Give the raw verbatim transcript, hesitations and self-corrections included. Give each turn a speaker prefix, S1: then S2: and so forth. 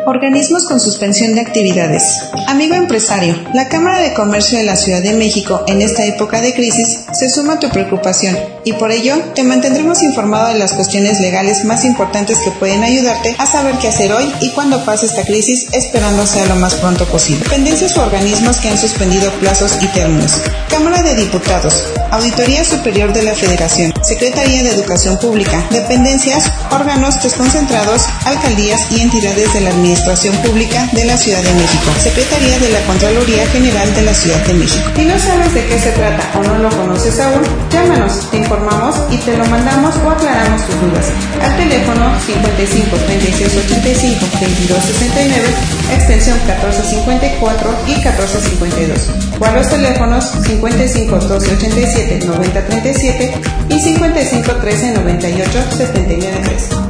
S1: Organismos con suspensión de actividades. Amigo empresario, la Cámara de Comercio de la Ciudad de México en esta época de crisis se suma a tu preocupación y por ello te mantendremos informado de las cuestiones legales más importantes que pueden ayudarte a saber qué hacer hoy y cuando pase esta crisis, esperando sea lo más pronto posible. Dependencias o organismos que han suspendido plazos y términos. Cámara de Diputados, Auditoría Superior de la Federación, Secretaría de Educación Pública, dependencias, órganos desconcentrados, alcaldías y entidades de la Administración Pública de la Ciudad de México, Secretaría de la Contraloría General de la Ciudad de México. Si no sabes de qué se trata o no lo conoces aún, llámanos, te informamos y te lo mandamos o aclaramos tus dudas. Al teléfono cincuenta y cinco, treinta y seis, ochenta y cinco, veintidós, sesenta y nueve, extensión catorce cincuenta y cuatro y catorce cincuenta y dos. O a los teléfonos cincuenta y cinco, doce, ochenta y siete, noventa, treinta y siete y cincuenta y cinco, trece, noventa y ocho, setenta y nueve, tres.